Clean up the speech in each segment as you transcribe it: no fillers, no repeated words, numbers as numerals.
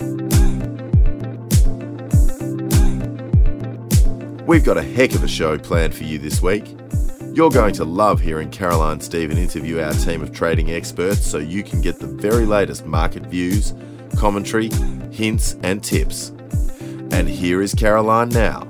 We've got a heck of a show planned for you this week. You're going to love hearing Caroline Stephen interview our team of trading experts so you can get the very latest market views, commentary, hints and tips. And here is Caroline now.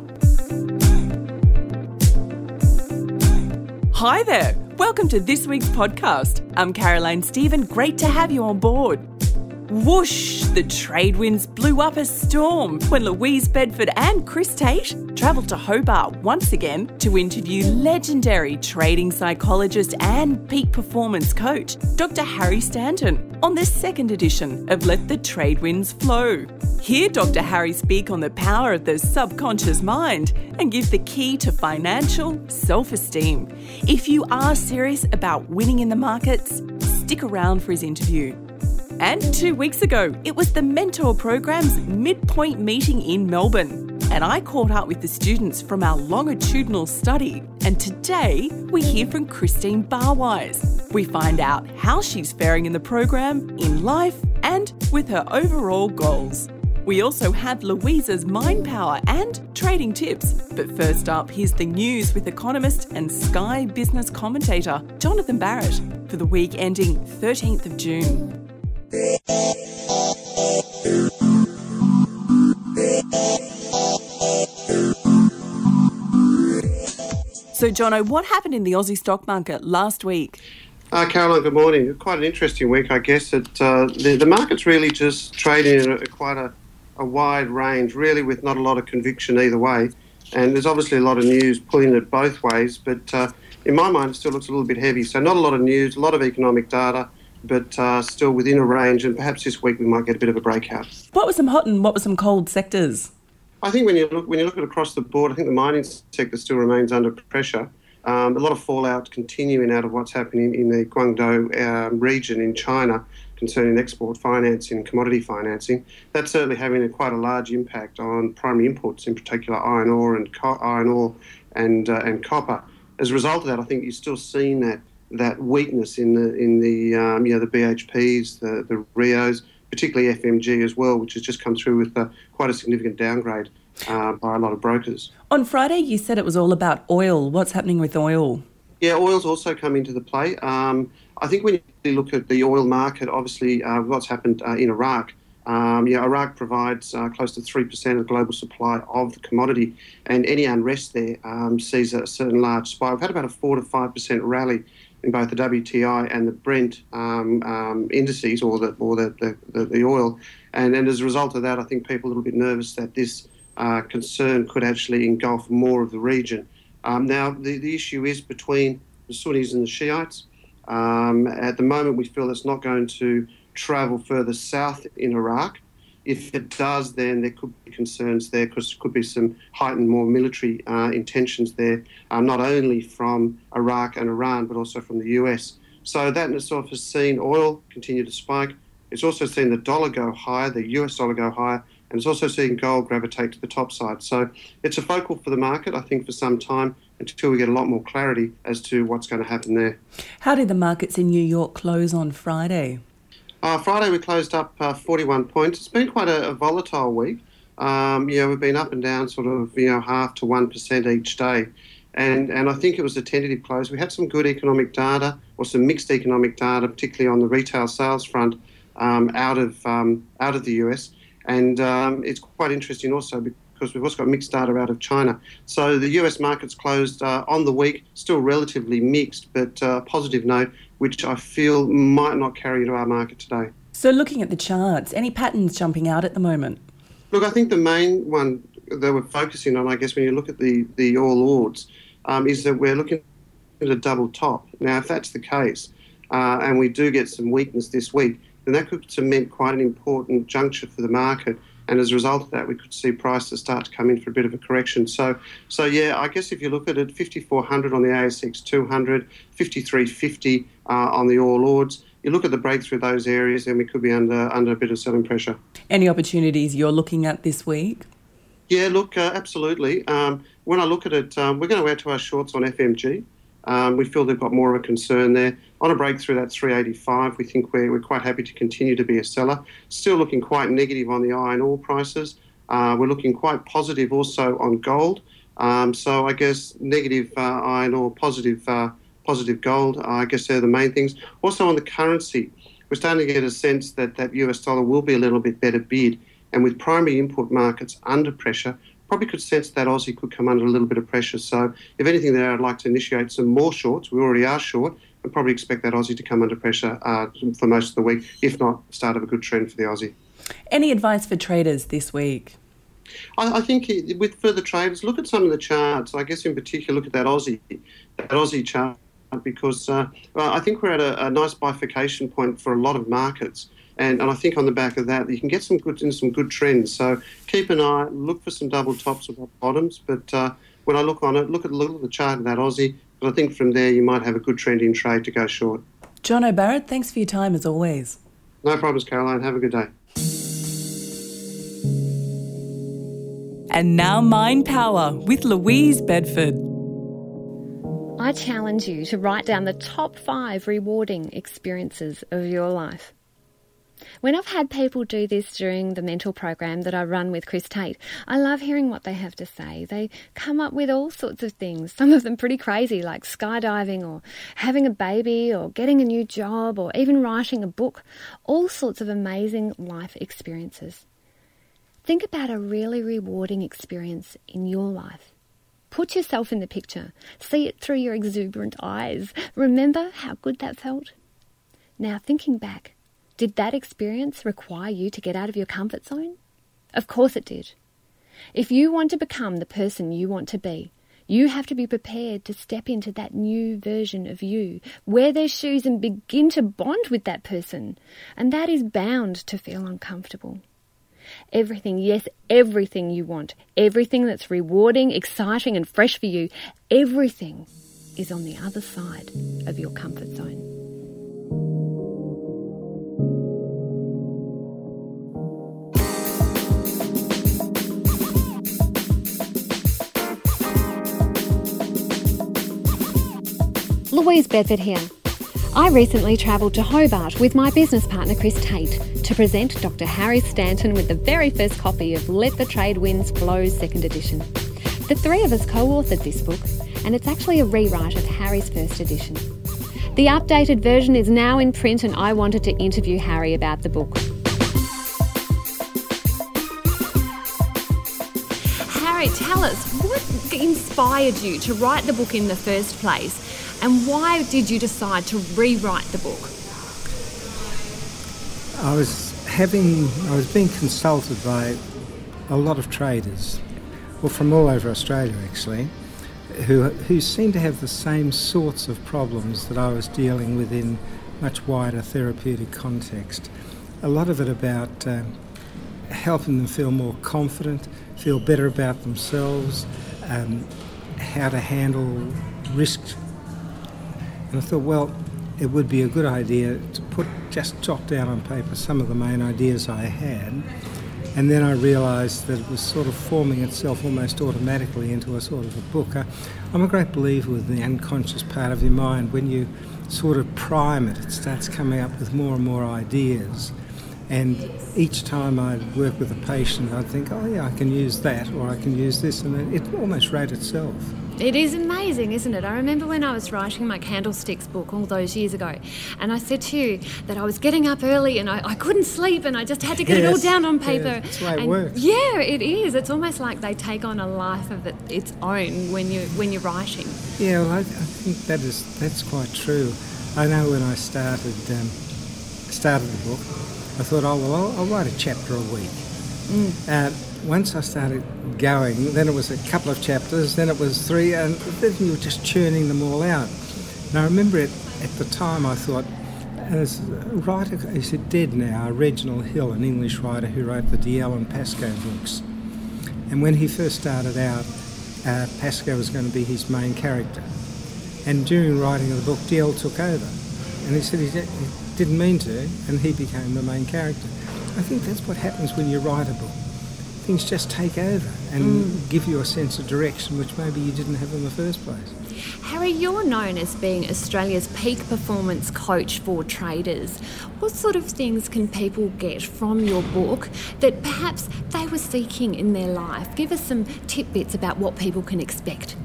Hi there. Welcome to this week's podcast. I'm Caroline Stephen. Great to have you on board. Whoosh! The trade winds blew up a storm when Louise Bedford and Chris Tate travelled to Hobart once again to interview legendary trading psychologist and peak performance coach Dr. Harry Stanton on the second edition of Let the Trade Winds Flow. Hear Dr. Harry speak on the power of the subconscious mind and give the key to financial self-esteem. If you are serious about winning in the markets, stick around for his interview. And 2 weeks ago, it was the Mentor Program's midpoint meeting in Melbourne. And I caught up with the students from our longitudinal study. And today, we hear from Christine Barwise. We find out how she's faring in the program, in life, and with her overall goals. We also have Louisa's mind power and trading tips. But first up, here's the news with economist and Sky business commentator Jonathan Barrett for the week ending 13th of June. So, Jono, what happened in the Aussie stock market last week? Caroline, good morning. Quite an interesting week, I guess. The market's really just trading in quite a wide range, really, with not a lot of conviction either way. And there's obviously a lot of news pulling it both ways, but in my mind, it still looks a little bit heavy. So not a lot of news, a lot of economic data, but still within a range, and perhaps this week we might get a bit of a breakout. What were some hot and what were some cold sectors? I think when you look at across the board, I think the mining sector still remains under pressure. A lot of fallout continuing out of what's happening in the Guangdong region in China concerning export financing and commodity financing. That's certainly having quite a large impact on primary inputs, in particular iron ore and copper. As a result of that, I think you're still seeing that weakness in the BHPs, the Rios, particularly FMG as well, which has just come through with quite a significant downgrade by a lot of brokers. On Friday, you said it was all about oil. What's happening with oil? Yeah, oil's also come into the play. I think when you look at the oil market, obviously what's happened in Iraq. Iraq provides close to 3% of global supply of the commodity, and any unrest there sees a certain large spike. We've had about a 4 to 5% rally in both the WTI and the Brent indices, or the oil, and as a result of that, I think people are a little bit nervous that this concern could actually engulf more of the region. Now, the issue is between the Sunnis and the Shiites. At the moment, we feel it's not going to travel further south in Iraq. If it does, then there could be concerns there because there could be some heightened more military intentions there, not only from Iraq and Iran, but also from the US. So that in itself has seen oil continue to spike. It's also seen the dollar go higher, the US dollar go higher, and it's also seen gold gravitate to the top side. So it's a focal for the market, I think, for some time until we get a lot more clarity as to what's going to happen there. How did the markets in New York close on Friday? Friday we closed up 41 points. It's been quite a volatile week. We've been up and down sort of 0.5 to 1% each day. And I think it was a tentative close. We had some good economic data, or some mixed economic data, particularly on the retail sales front out of the US. And it's quite interesting also because we've also got mixed data out of China. So the US markets closed on the week, still relatively mixed, but positive note, which I feel might not carry into our market today. So looking at the charts, any patterns jumping out at the moment? Look, I think the main one that we're focusing on, I guess, when you look at the All Ords, is that we're looking at a double top. Now, if that's the case, and we do get some weakness this week, then that could cement quite an important juncture for the market. And as a result of that, we could see prices start to come in for a bit of a correction. So yeah, I guess if you look at it, 5,400 on the ASX 200, 5,350 on the All Ords, you look at the breakthrough of those areas, and we could be under a bit of selling pressure. Any opportunities you're looking at this week? Yeah, look, absolutely. When I look at it, we're going to add to our shorts on FMG. We feel they've got more of a concern there. On a break through that 385, we think we're quite happy to continue to be a seller. Still looking quite negative on the iron ore prices. We're looking quite positive also on gold. So I guess negative iron ore, positive gold, I guess they're the main things. Also on the currency, we're starting to get a sense that that US dollar will be a little bit better bid. And with primary input markets under pressure, probably could sense that Aussie could come under a little bit of pressure. So if anything there, I'd like to initiate some more shorts. We already are short, and probably expect that Aussie to come under pressure for most of the week, if not start of a good trend for the Aussie. Any advice for traders this week? I think with further traders, look at some of the charts. I guess in particular, look at that Aussie chart, because I think we're at a nice bifurcation point for a lot of markets. And I think on the back of that, you can get some good trends. So keep an eye, look for some double tops or bottoms. But when I look on it, look at the chart of that Aussie. But I think from there, you might have a good trend in trade to go short. John O'Barrett, thanks for your time as always. No problems, Caroline. Have a good day. And now Mind Power with Louise Bedford. I challenge you to write down the top 5 rewarding experiences of your life. When I've had people do this during the mentor program that I run with Chris Tate, I love hearing what they have to say. They come up with all sorts of things, some of them pretty crazy, like skydiving or having a baby or getting a new job or even writing a book, all sorts of amazing life experiences. Think about a really rewarding experience in your life. Put yourself in the picture. See it through your exuberant eyes. Remember how good that felt? Now, thinking back, did that experience require you to get out of your comfort zone? Of course it did. If you want to become the person you want to be, you have to be prepared to step into that new version of you, wear their shoes and begin to bond with that person. And that is bound to feel uncomfortable. Everything, yes, everything you want, everything that's rewarding, exciting and fresh for you, everything is on the other side of your comfort zone. Louise Bedford here. I recently travelled to Hobart with my business partner Chris Tate to present Dr. Harry Stanton with the very first copy of Let the Trade Winds Flow 2nd edition. The three of us co-authored this book, and it's actually a rewrite of Harry's first edition. The updated version is now in print, and I wanted to interview Harry about the book. Harry, tell us, what inspired you to write the book in the first place? And why did you decide to rewrite the book? I was being consulted by a lot of traders, well, from all over Australia actually, who seemed to have the same sorts of problems that I was dealing with in much wider therapeutic context. A lot of it about helping them feel more confident, feel better about themselves, how to handle risk. And I thought, well, it would be a good idea to just jot down on paper some of the main ideas I had. And then I realised that it was sort of forming itself almost automatically into a sort of a book. I'm a great believer with the unconscious part of your mind. When you sort of prime it, it starts coming up with more and more ideas. And each time I'd work with a patient, I'd think, oh yeah, I can use that, or I can use this, and it almost wrote itself. It is amazing, isn't it? I remember when I was writing my Candlesticks book all those years ago, and I said to you that I was getting up early and I couldn't sleep, and I just had to get it all down on paper. Yeah, that's the way it works. Yeah, it is. It's almost like they take on a life of its own when you're writing. Yeah, well, I think that's quite true. I know when I started the book, I thought, oh well, I'll write a chapter a week. Once I started going, then it was a couple of chapters, then it was 3, and then you were just churning them all out. And I remember at the time I thought, as a writer, is dead now, Reginald Hill, an English writer who wrote the Dalziel and Pascoe books. And when he first started out, Pascoe was going to be his main character. And during writing of the book, Dalziel took over. And he said he didn't mean to, and he became the main character. I think that's what happens when you write a book. things just take over and give you a sense of direction which maybe you didn't have in the first place. Harry, you're known as being Australia's peak performance coach for traders. What sort of things can people get from your book that perhaps they were seeking in their life? Give us some tidbits about what people can expect.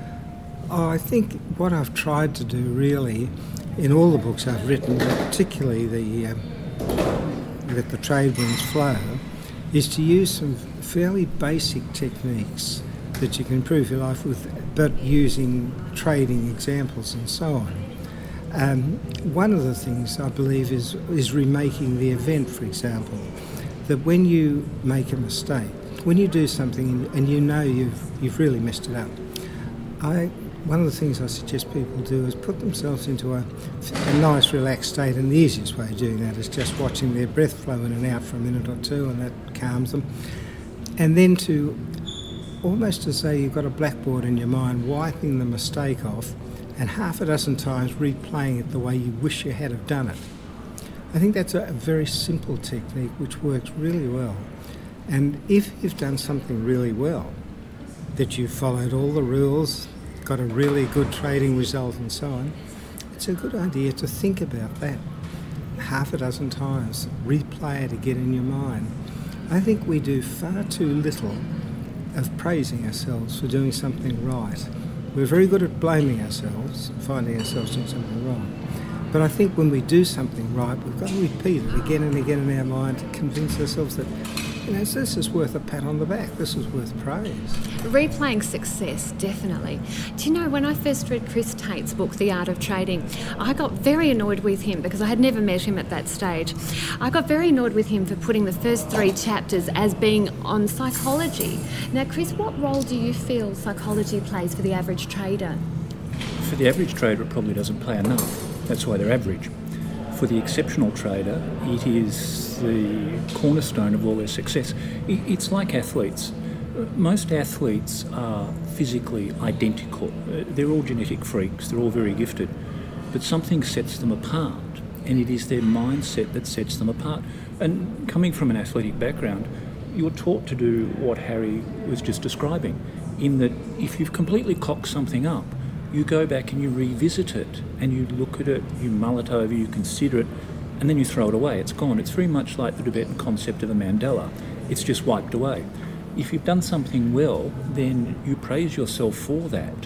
Oh, I think what I've tried to do really in all the books I've written, but particularly the Let the Trade Winds Flow, is to use some fairly basic techniques that you can improve your life with, but using trading examples and so on. One of the things I believe is remaking the event, for example, that when you make a mistake, when you do something and you know you've really messed it up, one of the things I suggest people do is put themselves into a nice relaxed state, and the easiest way of doing that is just watching their breath flow in and out for a minute or two, and that calms them. And then to almost as though you've got a blackboard in your mind, wiping the mistake off and half a dozen times replaying it the way you wish you had have done it. I think that's a very simple technique which works really well. And if you've done something really well, that you've followed all the rules, got a really good trading result and so on, it's a good idea to think about that half a dozen times, replay it again in your mind. I think we do far too little of praising ourselves for doing something right. We're very good at blaming ourselves, finding ourselves doing something wrong. But I think when we do something right, we've got to repeat it again and again in our mind to convince ourselves that, this is worth a pat on the back, this is worth praise. Replaying success, definitely. Do you know, when I first read Chris Tate's book, The Art of Trading, I got very annoyed with him because I had never met him at that stage. I got very annoyed with him for putting the first 3 chapters as being on psychology. Now, Chris, what role do you feel psychology plays for the average trader? For the average trader, it probably doesn't play enough. That's why they're average. For the exceptional trader, it is the cornerstone of all their success. It's like athletes. Most athletes are physically identical. They're all genetic freaks, they're all very gifted. But something sets them apart, and it is their mindset that sets them apart. And coming from an athletic background, you're taught to do what Harry was just describing, in that if you've completely cocked something up, you go back and you revisit it, and you look at it, you mull it over, you consider it, and then you throw it away. It's gone. It's very much like the Tibetan concept of a mandala. It's just wiped away. If you've done something well, then you praise yourself for that.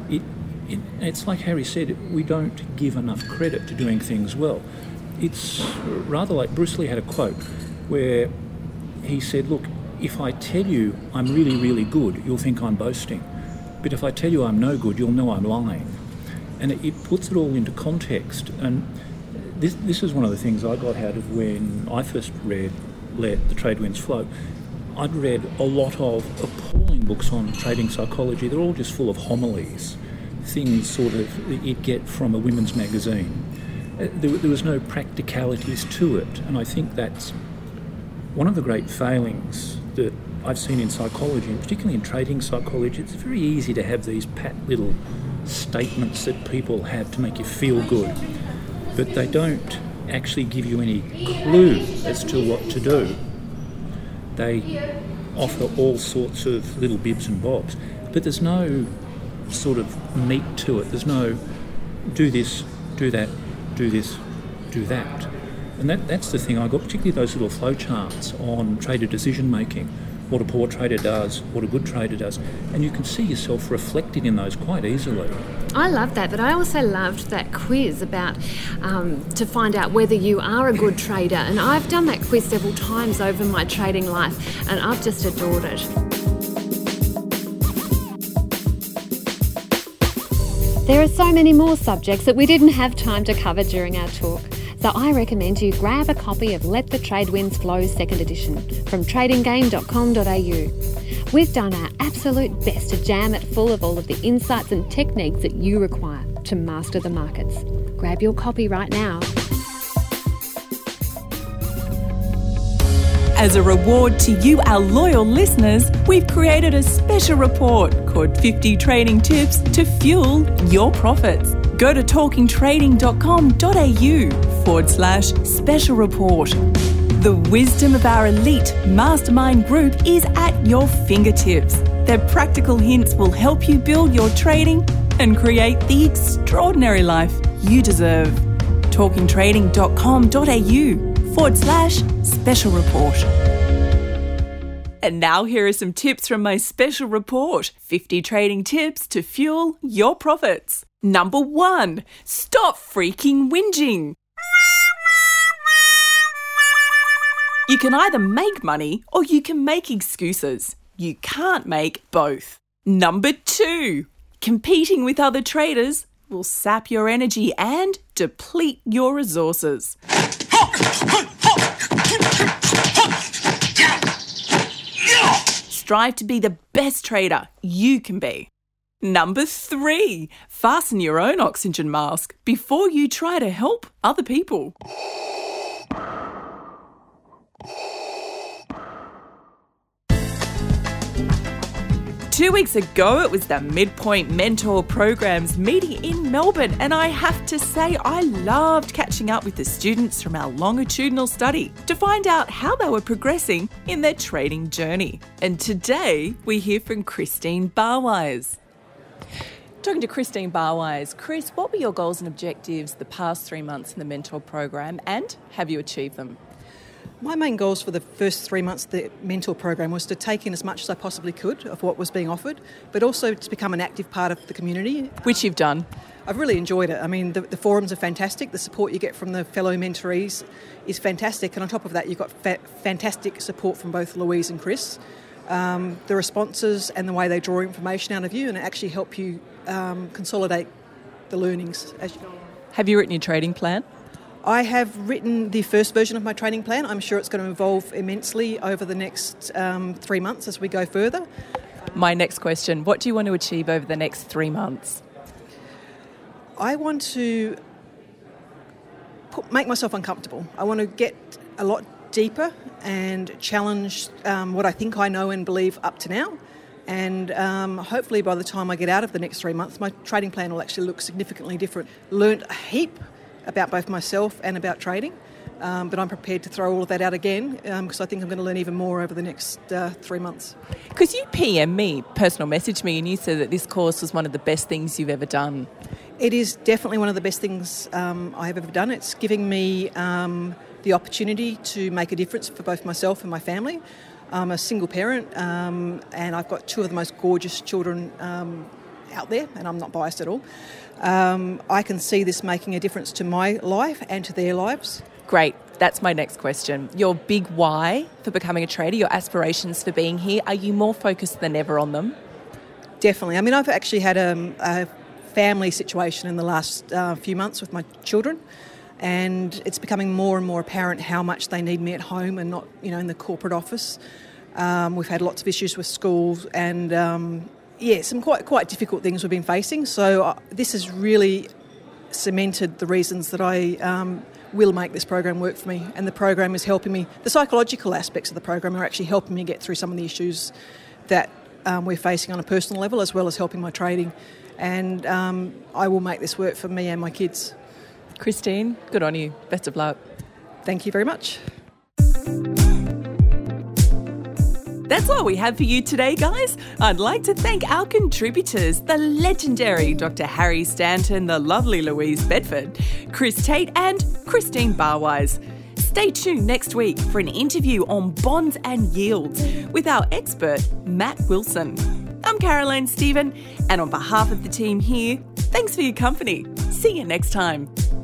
It's like Harry said, we don't give enough credit to doing things well. It's rather like Bruce Lee had a quote where he said, look, if I tell you I'm really, really good, you'll think I'm boasting. But if I tell you I'm no good, you'll know I'm lying. And it puts it all into context. And this is one of the things I got out of when I first read Let the Trade Winds Flow. I'd read a lot of appalling books on trading psychology. They're all just full of homilies, things sort of that you'd get from a women's magazine. There was no practicalities to it. And I think that's one of the great failings that I've seen in psychology, and particularly in trading psychology. It's very easy to have these pat little statements that people have to make you feel good, but they don't actually give you any clue as to what to do. They offer all sorts of little bibs and bobs, but there's no sort of meat to it. There's no do this, do that, do this, do that. And that's the thing I got, particularly those little flow charts on trader decision making. What a poor trader does, what a good trader does. And you can see yourself reflected in those quite easily. I love that, but I also loved that quiz about to find out whether you are a good trader. And I've done that quiz several times over my trading life, and I've just adored it. There are so many more subjects that we didn't have time to cover during our talk. So I recommend you grab a copy of Let the Trade Winds Flow 2nd edition from tradinggame.com.au. We've done our absolute best to jam it full of all of the insights and techniques that you require to master the markets. Grab your copy right now. As a reward to you, our loyal listeners, we've created a special report called 50 Trading Tips to Fuel Your Profits. Go to talkingtrading.com.au/special report. The wisdom of our elite mastermind group is at your fingertips. Their practical hints will help you build your trading and create the extraordinary life you deserve. talkingtrading.com.au/special report. And now here are some tips from my special report. 50 trading tips to fuel your profits. Number 1, stop freaking whinging. You can either make money or you can make excuses. You can't make both. Number 2, competing with other traders will sap your energy and deplete your resources. Strive to be the best trader you can be. Number 3, fasten your own oxygen mask before you try to help other people. 2 weeks ago, it was the Midpoint Mentor Program's meeting in Melbourne, and I have to say I loved catching up with the students from our longitudinal study to find out how they were progressing in their trading journey. And today, we hear from Christine Barwise. Talking to Christine Barwise. Chris, what were your goals and objectives the past 3 months in the Mentor Program, and have you achieved them? My main goals for the first 3 months of the Mentor Program was to take in as much as I possibly could of what was being offered, but also to become an active part of the community. Which you've done. I've really enjoyed it. I mean, the forums are fantastic. The support you get from the fellow mentorees is fantastic. And on top of that, you've got fantastic support from both Louise and Chris. The responses and the way they draw information out of you and actually help you consolidate the learnings as you go along. Have you written your trading plan? I have written the first version of my trading plan. I'm sure it's going to evolve immensely over the next 3 months as we go further. My next question, what do you want to achieve over the next 3 months? I want to make myself uncomfortable. I want to get a lot deeper and challenge what I think I know and believe up to now. And hopefully by the time I get out of the next 3 months, my trading plan will actually look significantly different. Learned a heap about both myself and about trading, but I'm prepared to throw all of that out again because I think I'm going to learn even more over the next 3 months. Because you PM me, personal message me, and you said that this course was one of the best things you've ever done. It is definitely one of the best things I have ever done. It's giving me the opportunity to make a difference for both myself and my family. I'm a single parent and I've got 2 of the most gorgeous children out there, and I'm not biased at all. I can see this making a difference to my life and to their lives. Great. That's my next question. Your big why for becoming a trader, your aspirations for being here, are you more focused than ever on them? Definitely. I mean, I've actually had a family situation in the last few months with my children, and it's becoming more and more apparent how much they need me at home and not, in the corporate office. We've had lots of issues with schools and some quite difficult things we've been facing. So this has really cemented the reasons that I will make this program work for me. And the program is helping me. The psychological aspects of the program are actually helping me get through some of the issues that we're facing on a personal level, as well as helping my trading. And I will make this work for me and my kids. Christine, good on you. Best of luck. Thank you very much. That's all we have for you today, guys. I'd like to thank our contributors, the legendary Dr. Harry Stanton, the lovely Louise Bedford, Chris Tate and Christine Barwise. Stay tuned next week for an interview on bonds and yields with our expert, Matt Wilson. I'm Caroline Stephen, and on behalf of the team here, thanks for your company. See you next time.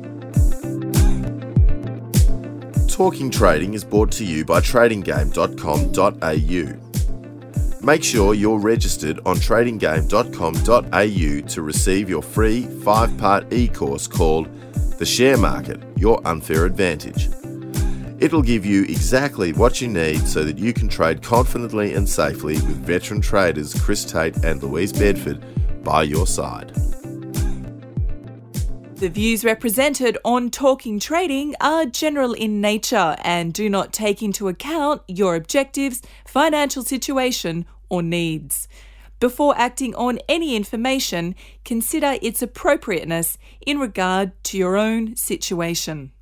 Talking Trading is brought to you by tradinggame.com.au. Make sure you're registered on tradinggame.com.au to receive your free 5-part e-course called The Share Market, Your Unfair Advantage. It'll give you exactly what you need so that you can trade confidently and safely with veteran traders Chris Tate and Louise Bedford by your side. The views represented on Talking Trading are general in nature and do not take into account your objectives, financial situation, or needs. Before acting on any information, consider its appropriateness in regard to your own situation.